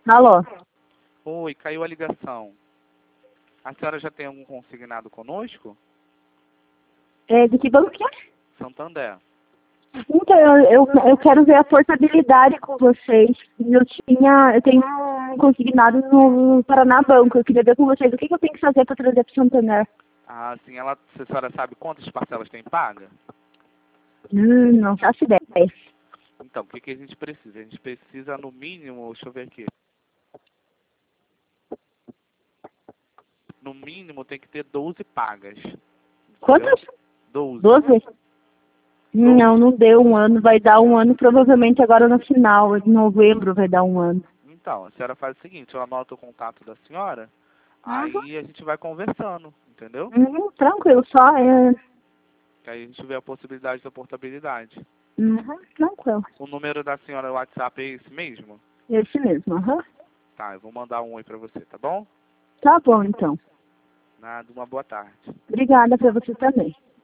Alô? Oi, caiu a ligação. A senhora já tem algum consignado conosco? De que banco que é? Santander. Então, eu quero ver a portabilidade com vocês. Eu tenho um consignado no Paraná Banco. Eu queria ver com vocês o que eu tenho que fazer para trazer para o Santander. Ah, sim, a senhora sabe quantas parcelas tem paga? Não faço ideia. Então, o que a gente precisa? A gente precisa, no mínimo, deixa eu ver aqui. No mínimo, tem que ter 12 pagas. Quantas? 12. 12? Não deu um ano. Vai dar um ano provavelmente agora no final. De novembro vai dar um ano. Então, a senhora faz o seguinte, eu anoto o contato da senhora, Uhum. aí a gente vai conversando, entendeu? Tranquilo, só Que aí a gente vê a possibilidade da portabilidade. tranquilo. O número da senhora no WhatsApp é esse mesmo? Esse mesmo, Tá, eu vou mandar um oi pra você, tá bom? Tá bom, então. Nada, uma boa tarde. Obrigada para você também.